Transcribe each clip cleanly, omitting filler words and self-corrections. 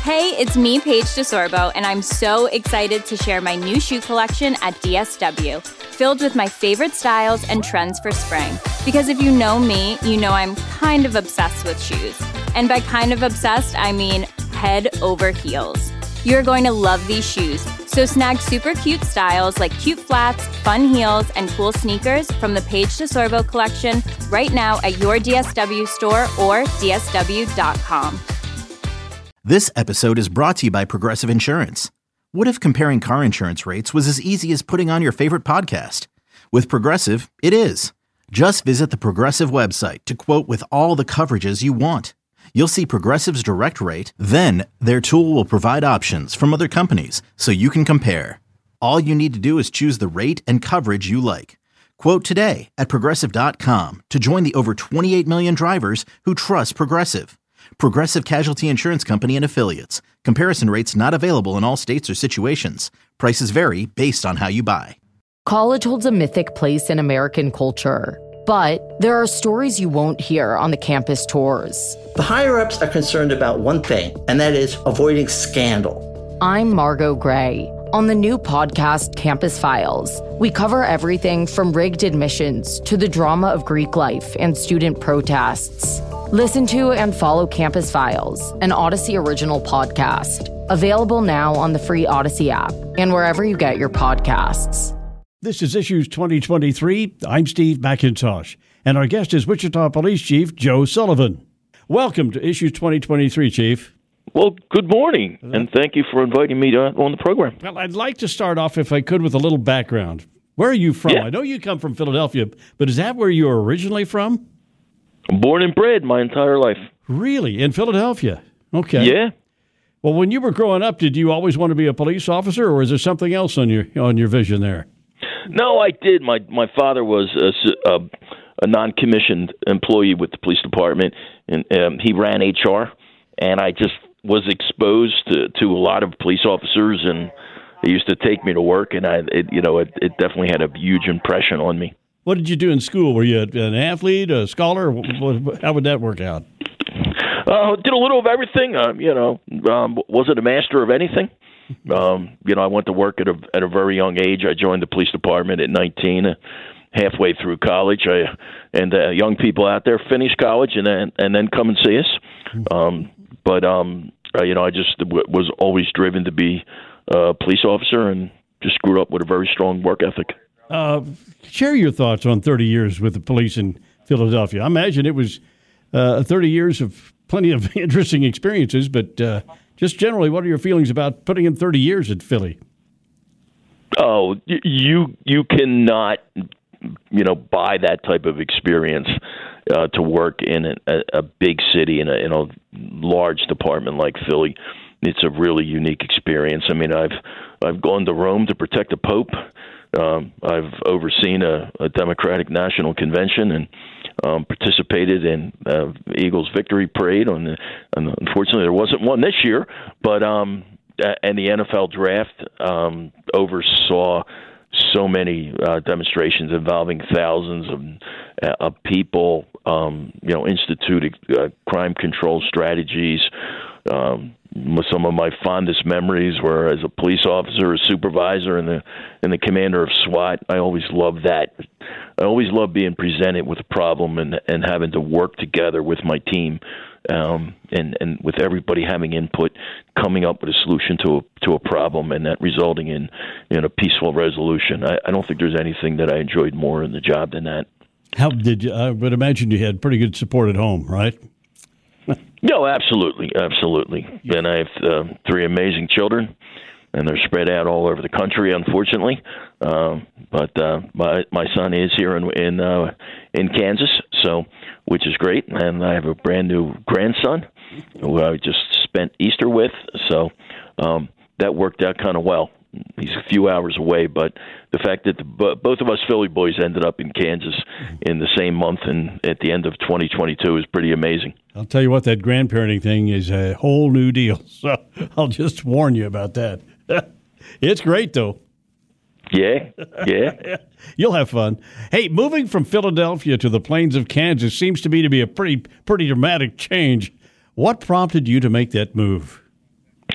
Hey, it's me, Paige DeSorbo, and I'm so excited to share my new shoe collection at DSW, filled with my favorite styles and trends for spring. Because if you know me, you know I'm kind of obsessed with shoes. And by kind of obsessed, I mean head over heels. You're going to love these shoes, so snag super cute styles like cute flats, fun heels, and cool sneakers from the Paige DeSorbo collection right now at your DSW store or dsw.com. This episode is brought to you by Progressive Insurance. What if comparing car insurance rates was as easy as putting on your favorite podcast? With Progressive, it is. Just visit the Progressive website to quote with all the coverages you want. You'll see Progressive's direct rate, then their tool will provide options from other companies so you can compare. All you need to do is choose the rate and coverage you like. Quote today at Progressive.com to join the over 28 million drivers who trust Progressive. Progressive Casualty Insurance Company and Affiliates. Comparison rates not available in all states or situations. Prices vary based on how you buy. College holds a mythic place in American culture, but there are stories you won't hear on the campus tours. The higher-ups are concerned about one thing, and that is avoiding scandal. I'm Margot Gray. On the new podcast, Campus Files, we cover everything from rigged admissions to the drama of Greek life and student protests. Listen to and follow Campus Files, an Odyssey original podcast. Available now on the free Odyssey app and wherever you get your podcasts. This is Issues 2023. I'm Steve McIntosh, and our guest is Wichita Police Chief Joe Sullivan. Welcome to Issues 2023, Chief. Well, good morning, and thank you for inviting me on the program. Well, I'd like to start off, if I could, with a little background. Where are you from? Yeah. I know you come from Philadelphia, but is that where you were originally from? Born and bred my entire life. Really? In Philadelphia? Okay. Yeah. Well, when you were growing up, did you always want to be a police officer, or is there something else on your vision there? No, I did. My father was a non-commissioned employee with the police department, and he ran HR, and I just was exposed to a lot of police officers, and they used to take me to work, and it definitely had a huge impression on me. What did you do in school? Were you an athlete, a scholar? How would that work out? Did a little of everything. Wasn't a master of anything. I went to work at a very young age. I joined the police department at 19, halfway through college. Young people out there finish college and then come and see us. I just was always driven to be a police officer and just grew up with a very strong work ethic. Share your thoughts on 30 years with the police in Philadelphia. I imagine it was 30 years of plenty of interesting experiences, but just generally, what are your feelings about putting in 30 years at Philly? Oh, you cannot, buy that type of experience to work in a big city in a large department like Philly. It's a really unique experience. I mean, I've gone to Rome to protect the Pope. I've overseen a Democratic National Convention and participated in Eagles Victory Parade. And unfortunately, there wasn't one this year. But and the NFL Draft oversaw so many demonstrations involving thousands of people. Instituted crime control strategies. Some of my fondest memories were as a police officer, a supervisor, and the commander of SWAT. I always loved that. I always loved being presented with a problem and having to work together with my team, and with everybody having input, coming up with a solution to a problem, and that resulting in a peaceful resolution. I don't think there's anything that I enjoyed more in the job than that. How did you? I would imagine you had pretty good support at home, right? No, absolutely. And I have 3 amazing children, and they're spread out all over the country, unfortunately. But my son is here in Kansas, which is great, and I have a brand new grandson who I just spent Easter with, so that worked out kind of well. He's a few hours away, but the fact that both of us Philly boys ended up in Kansas in the same month and at the end of 2022 is pretty amazing. I'll tell you what, that grandparenting thing is a whole new deal. So I'll just warn you about that. It's great, though. Yeah. You'll have fun. Hey, moving from Philadelphia to the plains of Kansas seems to me to be a pretty dramatic change. What prompted you to make that move?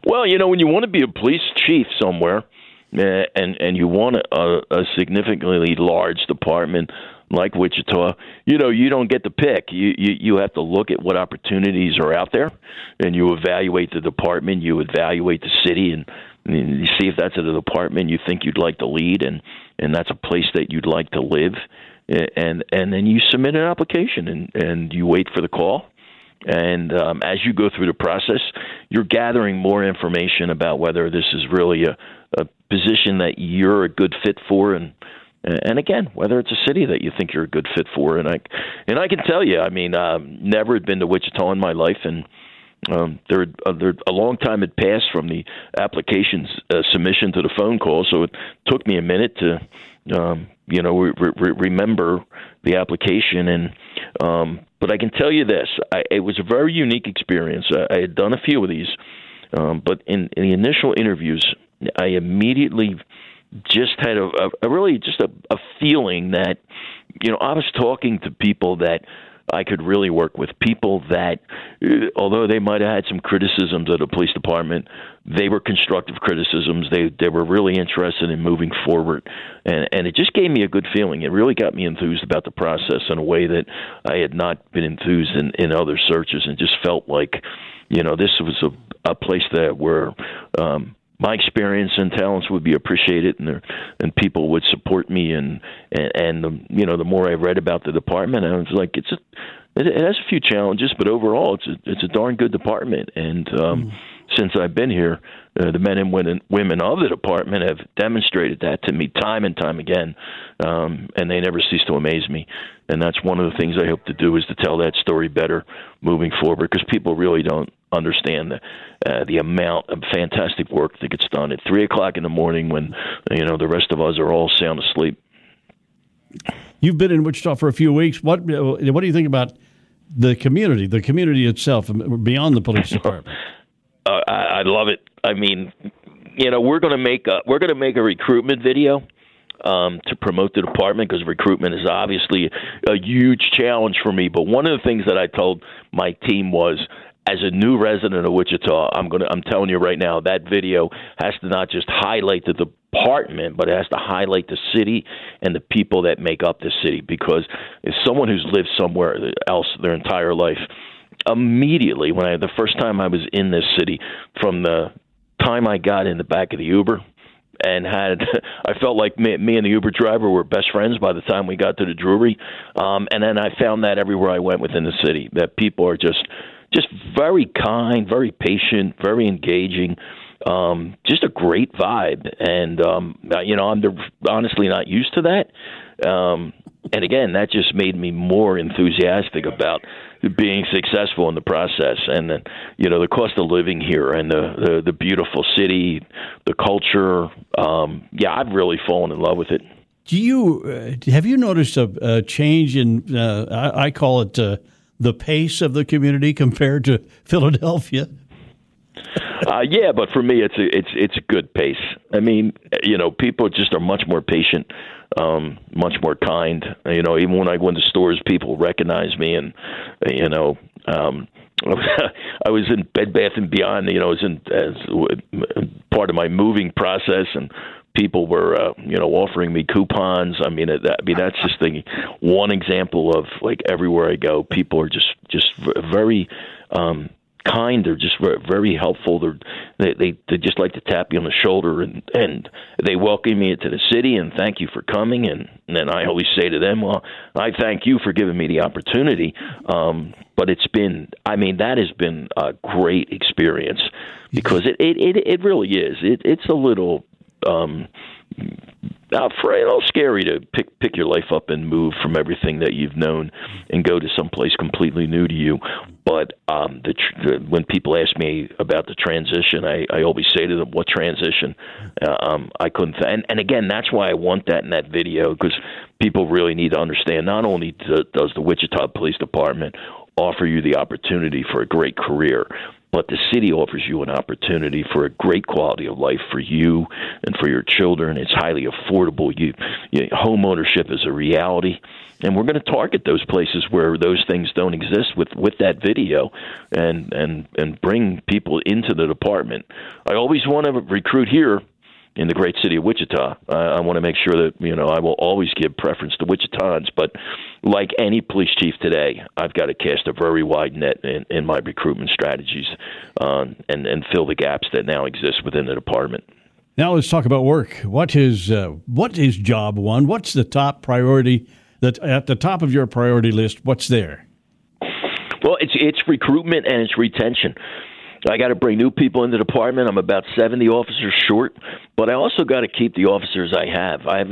Well, when you want to be a police chief somewhere, and you want a significantly large department like Wichita, you don't get to pick. You have to look at what opportunities are out there, and you evaluate the department, you evaluate the city, and you see if that's a department you think you'd like to lead, and that's a place that you'd like to live, and then you submit an application, and you wait for the call. And as you go through the process, you're gathering more information about whether this is really a position that you're a good fit for, and again, whether it's a city that you think you're a good fit for. And I can tell you, never had been to Wichita in my life, and there a long time had passed from the application's submission to the phone call, so it took me a minute to remember the application. And but I can tell you this: it was a very unique experience. I had done a few of these, but in the initial interviews, I immediately just had a feeling that, I was talking to people that I could really work with, people that, although they might have had some criticisms of the police department, they were constructive criticisms. They were really interested in moving forward, and it just gave me a good feeling. It really got me enthused about the process in a way that I had not been enthused in other searches, and just felt like, this was a place where my experience and talents would be appreciated, and people would support me, and the more I read about the department, I was like, it has a few challenges, but overall it's a darn good department. And since I've been here, the men and women of the department have demonstrated that to me time and time again, and they never cease to amaze me. And that's one of the things I hope to do, is to tell that story better moving forward, because people really don't understand the amount of fantastic work that gets done at 3:00 in the morning when the rest of us are all sound asleep. You've been in Wichita for a few weeks. What do you think about the community itself, beyond the police department? I love it. We're going to make a recruitment video to promote the department, because recruitment is obviously a huge challenge for me. But one of the things that I told my team was, as a new resident of Wichita, I'm telling you right now, that video has to not just highlight the department, but it has to highlight the city and the people that make up the city. Because as someone who's lived somewhere else their entire life, immediately the first time I was in this city, from the time I got in the back of the Uber, and I felt like me and the Uber driver were best friends by the time we got to the Drury. And then I found that everywhere I went within the city, that people are just very kind, very patient, very engaging, just a great vibe. And, I'm honestly not used to that. And again, that just made me more enthusiastic about being successful in the process. And then, the cost of living here, and the beautiful city, the culture. I've really fallen in love with it. Have you noticed a change in, I call it the pace of the community compared to Philadelphia? But for me, it's a good pace. People just are much more patient, much more kind. Even when I go into stores, people recognize me, and I was in Bed Bath & Beyond. I was as part of my moving process, and people were, offering me coupons. That's just one example of, like, everywhere I go, people are just very kind. They're just very helpful. They just like to tap you on the shoulder, and they welcome me into the city and thank you for coming. And then I always say to them, well, I thank you for giving me the opportunity. But that has been a great experience, because it really is. It's a little scary to pick your life up and move from everything that you've known and go to someplace completely new to you. But when people ask me about the transition, I always say to them, "What transition?" I couldn't. And again, that's why I want that in that video, because people really need to understand. Not only does the Wichita Police Department offer you the opportunity for a great career, but the city offers you an opportunity for a great quality of life for you and for your children. It's highly affordable. Home ownership is a reality, and we're going to target those places where those things don't exist with that video, and bring people into the department. I always want to recruit here in the great city of Wichita. I want to make sure that, I will always give preference to Wichitans, but like any police chief today, I've got to cast a very wide net in my recruitment strategies, and fill the gaps that now exist within the department. Now let's talk about work. What is job one? What's the top priority, that at the top of your priority list? What's there? Well, it's recruitment and it's retention. I got to bring new people into the department. I'm about 70 officers short, but I also got to keep the officers I have. I have,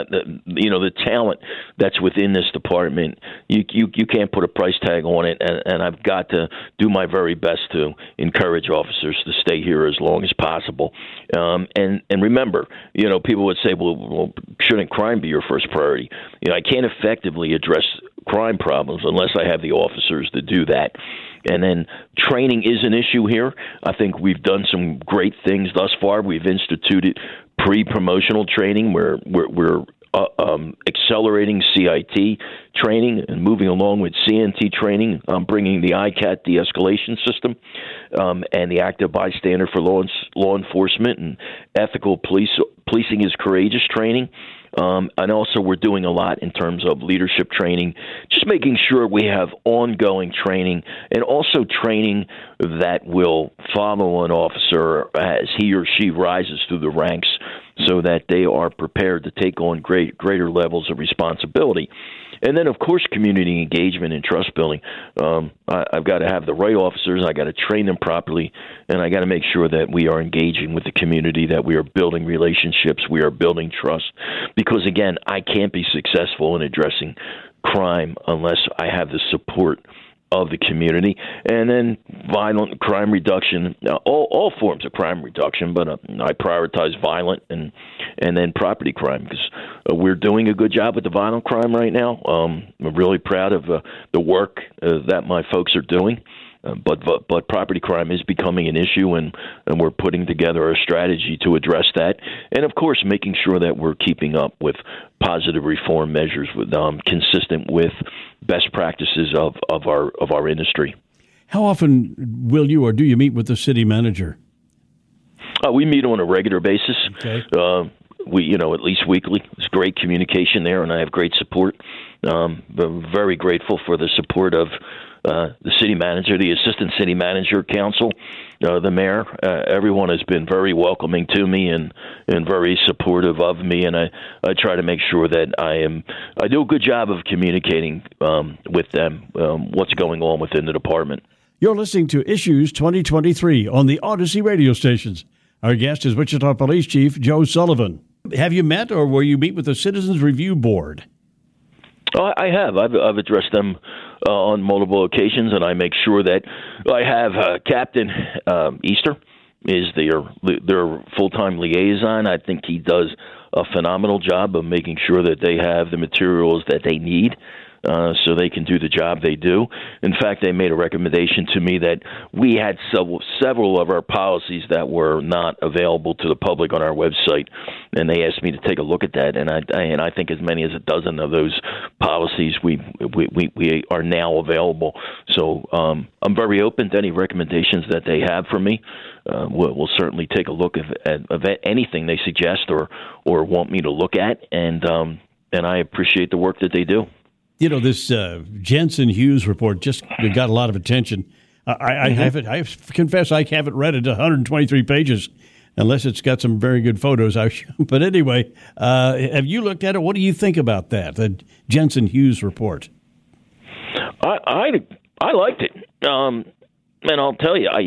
the talent that's within this department. You can't put a price tag on it, and I've got to do my very best to encourage officers to stay here as long as possible. And remember, people would say, well, shouldn't crime be your first priority? I can't effectively address crime problems unless I have the officers to do that. And then training is an issue here. I think we've done some great things thus far. We've instituted pre-promotional training where we're accelerating CIT training and moving along with CNT training, bringing the ICAT de-escalation system, and the active bystander for law enforcement, and ethical policing is courageous training. And also we're doing a lot in terms of leadership training, just making sure we have ongoing training, and also training that will follow an officer as he or she rises through the ranks, so that they are prepared to take on greater levels of responsibility. And then, of course, community engagement and trust building. I've got to have the right officers. I got to train them properly, and I got to make sure that we are engaging with the community, that we are building relationships, we are building trust. Because, again, I can't be successful in addressing crime unless I have the support of the community. And then violent crime reduction, all forms of crime reduction, but I prioritize violent and then property crime, because we're doing a good job with the violent crime right now. I'm really proud of the work that my folks are doing. But property crime is becoming an issue, and we're putting together a strategy to address that. And, of course, making sure that we're keeping up with positive reform measures consistent with best practices of our industry. How often will you or do you meet with the city manager? We meet on a regular basis. Okay. We, at least weekly. There's great communication there, and I have great support. I'm very grateful for the support of the city manager, the assistant city manager, council, the mayor. Everyone has been very welcoming to me and very supportive of me, and I try to make sure that I do a good job of communicating with them what's going on within the department. You're listening to Issues 2023 on the Odyssey radio stations. Our guest is Wichita Police Chief Joe Sullivan. Have you met, or will you meet with the Citizens Review Board? I have. I've addressed them on multiple occasions, and I make sure that I have Captain Easter is their full-time liaison. I think he does a phenomenal job of making sure that they have the materials that they need so they can do the job they do. In fact, they made a recommendation to me that we had several of our policies that were not available to the public on our website, and they asked me to take a look at that. And I think as many as a dozen of those policies we are now available. So I'm very open to any recommendations that they have for me. We'll certainly take a look at anything they suggest or want me to look at, and I appreciate the work that they do. This Jensen Hughes report just got a lot of attention. I confess I haven't read it, 123 pages, unless it's got some very good photos. But anyway, have you looked at it? What do you think about that, the Jensen Hughes report? I liked it, and I'll tell you,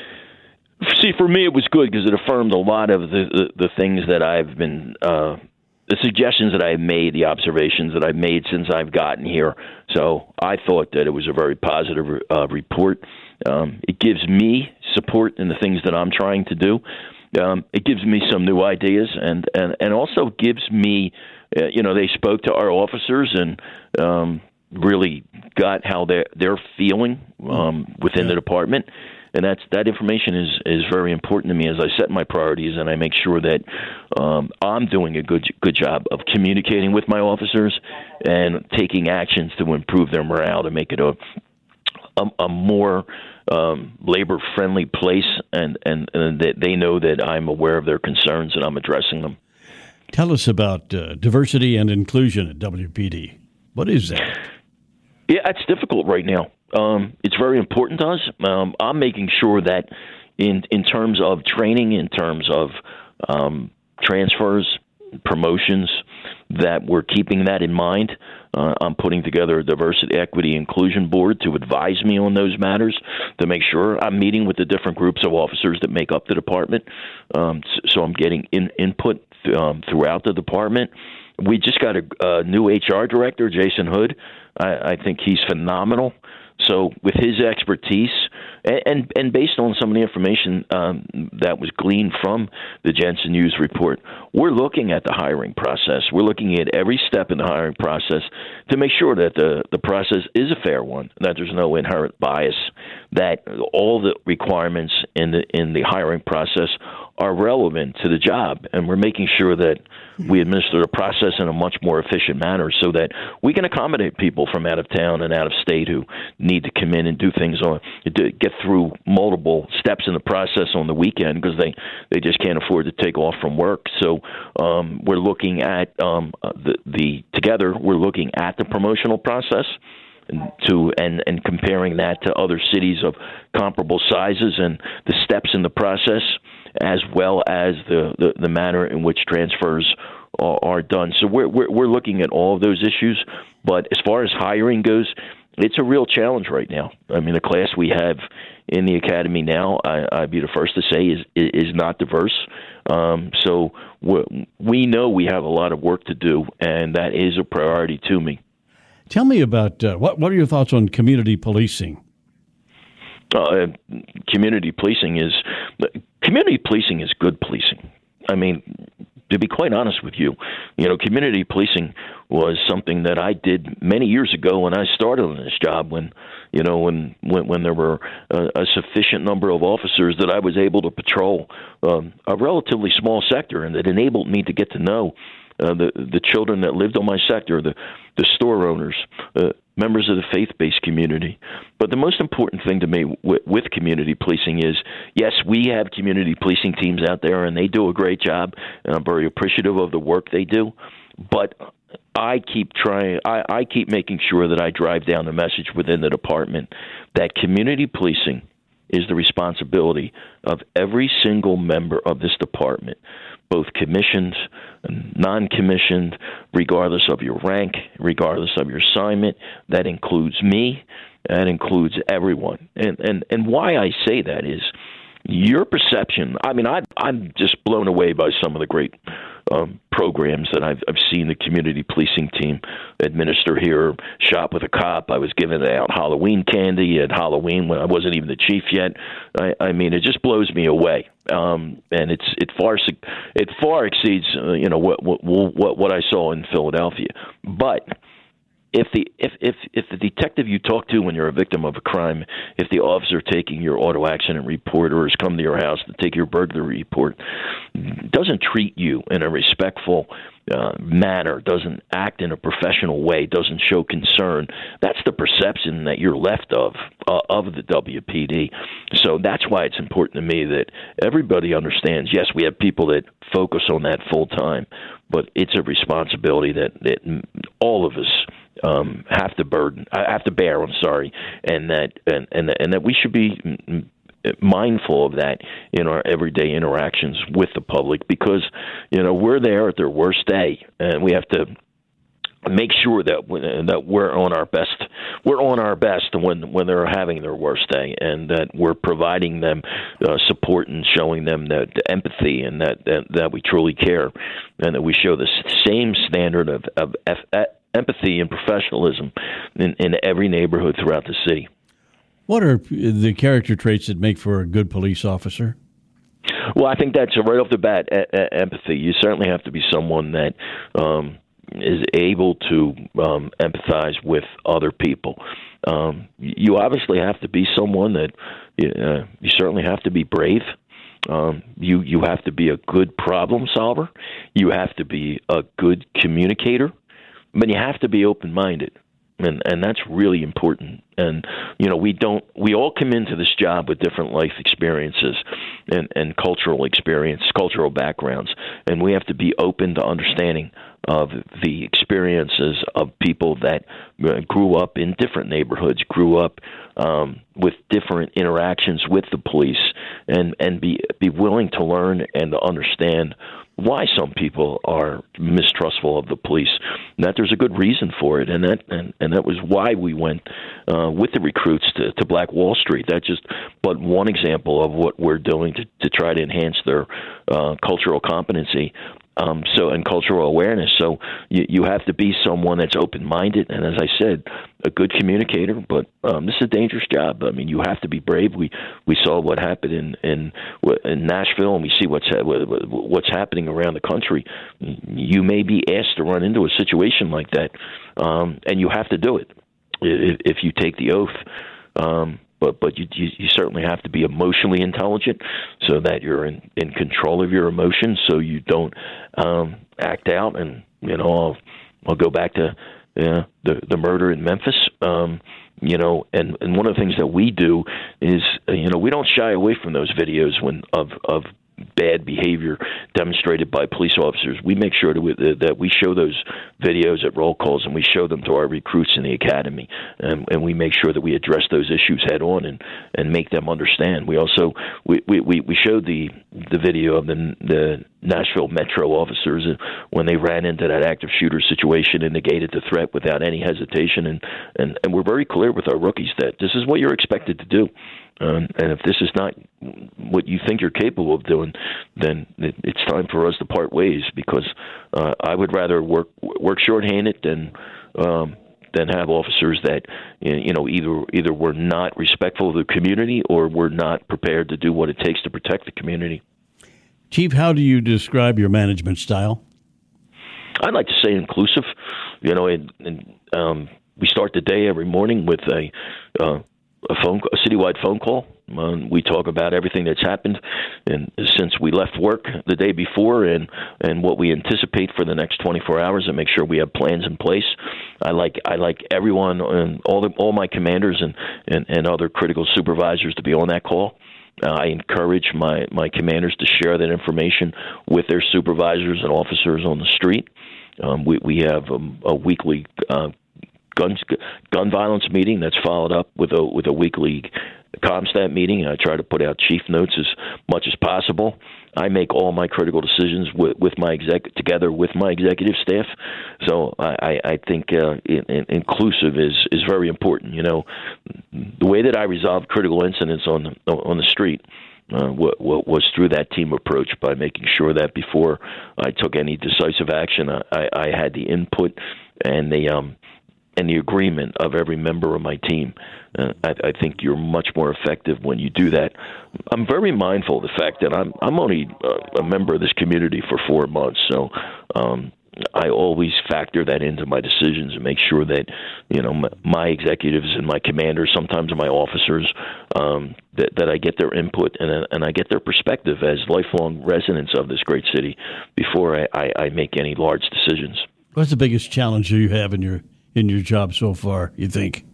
for me it was good because it affirmed a lot of the things that I've been the suggestions that I've made, the observations that I've made since I've gotten here. So I thought that it was a very positive report. It gives me support in the things that I'm trying to do. It gives me some new ideas, and also gives me, they spoke to our officers and really got how they're feeling within the department. And that information is very important to me as I set my priorities, and I make sure that I'm doing a good job of communicating with my officers and taking actions to improve their morale, to make it a more labor-friendly place, and that they know that I'm aware of their concerns and I'm addressing them. Tell us about diversity and inclusion at WPD. What is that? Yeah, it's difficult right now. It's very important to us. I'm making sure that in terms of training, in terms of transfers, promotions, that we're keeping that in mind. I'm putting together a diversity, equity, inclusion board to advise me on those matters, to make sure I'm meeting with the different groups of officers that make up the department. So I'm getting input throughout the department. We just got a new HR director, Jason Hood. I think he's phenomenal. So with his expertise and based on some of the information that was gleaned from the Jensen News report, we're looking at the hiring process. We're looking at every step in the hiring process to make sure that the process is a fair one, that there's no inherent bias, that all the requirements in the hiring process are relevant to the job, and we're making sure that we administer the process in a much more efficient manner so that we can accommodate people from out of town and out of state who need to come in and do things to get through multiple steps in the process on the weekend because they just can't afford to take off from work. So we're looking at together we're looking at the promotional process and comparing that to other cities of comparable sizes and the steps in the process, as well as the manner in which transfers are done. So we're looking at all of those issues. But as far as hiring goes, it's a real challenge right now. I mean, the class we have in the academy now, I'd be the first to say, is not diverse. So we know we have a lot of work to do, and that is a priority to me. Tell me about what are your thoughts on community policing? Community policing is good policing. I mean, to be quite honest with you, community policing was something that I did many years ago when I started on this job. When there were a sufficient number of officers that I was able to patrol a relatively small sector, and that enabled me to get to know the children that lived on my sector, the store owners, members of the faith-based community. But the most important thing to me with community policing is, yes, we have community policing teams out there, and they do a great job, and I'm very appreciative of the work they do. But I keep making sure that I drive down the message within the department that community policing is the responsibility of every single member of this department, both commissioned and non-commissioned, regardless of your rank, regardless of your assignment. That includes me. That includes everyone. And why I say that is your perception. I mean, I'm just blown away by some of the great programs that I've seen the community policing team administer here. Shop with a Cop. I was giving out Halloween candy at Halloween when I wasn't even the chief yet. I mean, it just blows me away, and it far exceeds what I saw in Philadelphia. But if the detective you talk to when you're a victim of a crime, if the officer taking your auto accident report or has come to your house to take your burglary report doesn't treat you in a respectful manner, doesn't act in a professional way, doesn't show concern, that's the perception that you're left of the WPD. So that's why it's important to me that everybody understands, yes, we have people that focus on that full time, but it's a responsibility that all of us have to bear. And that we should be mindful of that in our everyday interactions with the public, because we're there at their worst day, and we have to make sure that we're on our best. We're on our best when they're having their worst day, and that we're providing them support and showing them that empathy, and that we truly care, and that we show the same standard of empathy and professionalism in every neighborhood throughout the city. What are the character traits that make for a good police officer? Well, I think that's right off the bat, empathy. You certainly have to be someone that is able to empathize with other people. You obviously have to be someone that you certainly have to be brave. You have to be a good problem solver. You have to be a good communicator, but you have to be open-minded. And that's really important. And, we all come into this job with different life experiences and cultural backgrounds. And we have to be open to understanding of the experiences of people that grew up in different neighborhoods, grew up with different interactions with the police, and be willing to learn and to understand why some people are mistrustful of the police, and that there's a good reason for it, and that was why we went with the recruits to Black Wall Street. That's just but one example of what we're doing to try to enhance their cultural competency. And cultural awareness. So you have to be someone that's open-minded, and as I said, a good communicator. But this is a dangerous job. I mean, you have to be brave. We saw what happened in Nashville, and we see what's happening around the country. You may be asked to run into a situation like that, and you have to do it if you take the oath. But you certainly have to be emotionally intelligent so that you're in control of your emotions, so you don't act out. And I'll go back to the murder in Memphis. And one of the things that we do is we don't shy away from those videos of bad behavior demonstrated by police officers. We make sure that we show those videos at roll calls, and we show them to our recruits in the academy, and we make sure that we address those issues head on and make them understand. We also we showed the video of the Nashville Metro officers when they ran into that active shooter situation and negated the threat without any hesitation, and we're very clear with our rookies that this is what you're expected to do. And if this is not what you think you're capable of doing, then it's time for us to part ways, because I would rather work shorthanded than have officers that either were not respectful of the community or were not prepared to do what it takes to protect the community. Chief, how do you describe your management style? I'd like to say inclusive. We start the day every morning with a citywide phone call. We talk about everything that's happened and since we left work the day before, and what we anticipate for the next 24 hours, and make sure we have plans in place. I like everyone and all my commanders and other critical supervisors to be on that call. I encourage my commanders to share that information with their supervisors and officers on the street. We have a weekly gun violence meeting that's followed up with a weekly CompStat meeting. I try to put out chief notes as much as possible. I make all my critical decisions together with my executive staff. So I think inclusive is very important. The way that I resolved critical incidents on the street was through that team approach, by making sure that before I took any decisive action, I had the input and the agreement of every member of my team. I think you're much more effective when you do that. I'm very mindful of the fact that I'm only a member of this community for 4 months, so I always factor that into my decisions and make sure that my executives and my commanders, sometimes my officers, that I get their input and I get their perspective as lifelong residents of this great city before I make any large decisions. What's the biggest challenge you have in your job so far, you think?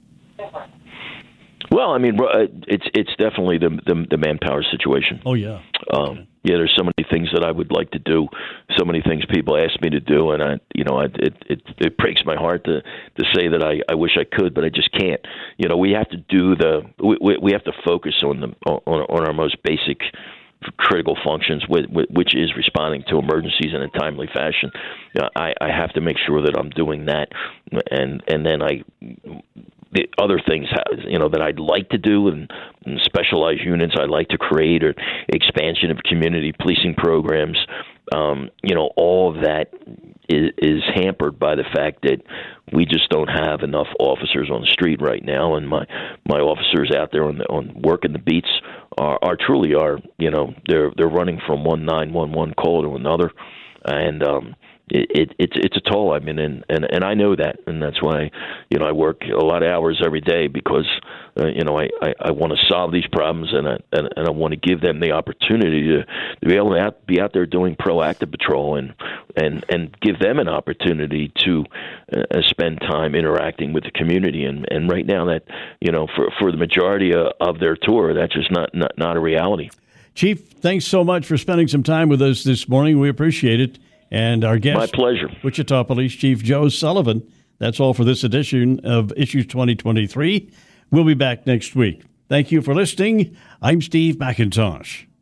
Well, I mean, it's definitely the manpower situation. Oh, yeah. Yeah, there's so many things that I would like to do, so many things people ask me to do, and it breaks my heart to say that I wish I could, but I just can't. We have to do we have to focus on our most basic critical functions, which is responding to emergencies in a timely fashion. I have to make sure that I'm doing that, and then the other things, that I'd like to do, and specialized units I'd like to create, or expansion of community policing programs. All of that is hampered by the fact that we just don't have enough officers on the street right now, and my officers out there on working the beats are truly they're running from one 911 call to another, and it's a toll. I mean, and I know that, and that's why, I work a lot of hours every day because, I want to solve these problems, and I want to give them the opportunity to be able to be out there doing proactive patrol and give them an opportunity to spend time interacting with the community. And right now that, for the majority of their tour, that's just not a reality. Chief, thanks so much for spending some time with us this morning. We appreciate it. And our guest, my pleasure, Wichita Police Chief Joe Sullivan. That's all for this edition of Issues 2023. We'll be back next week. Thank you for listening. I'm Steve McIntosh.